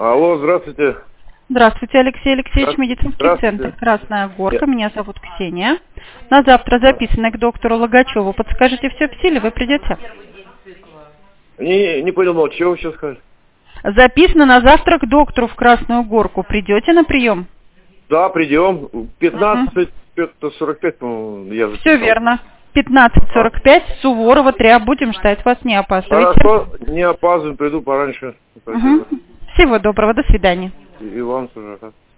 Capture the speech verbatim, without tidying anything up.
Алло, здравствуйте. Здравствуйте, Алексей Алексеевич, медицинский центр «Красная Горка». Меня зовут Ксения. На завтра записаны к доктору Логачеву. Подскажите, все в силе, вы придете? Не, не понял, чего вы сейчас сказали? Записано на завтра к доктору в Красную Горку. Придете на прием? Да, придем. пятнадцать сорок пять, по-моему, я записал. Все верно. пятнадцать сорок пять, Суворова, три. Будем ждать вас, не опаздывайте. Хорошо, не опаздываем, приду пораньше. Угу. Всего доброго, до свидания. И вам тоже.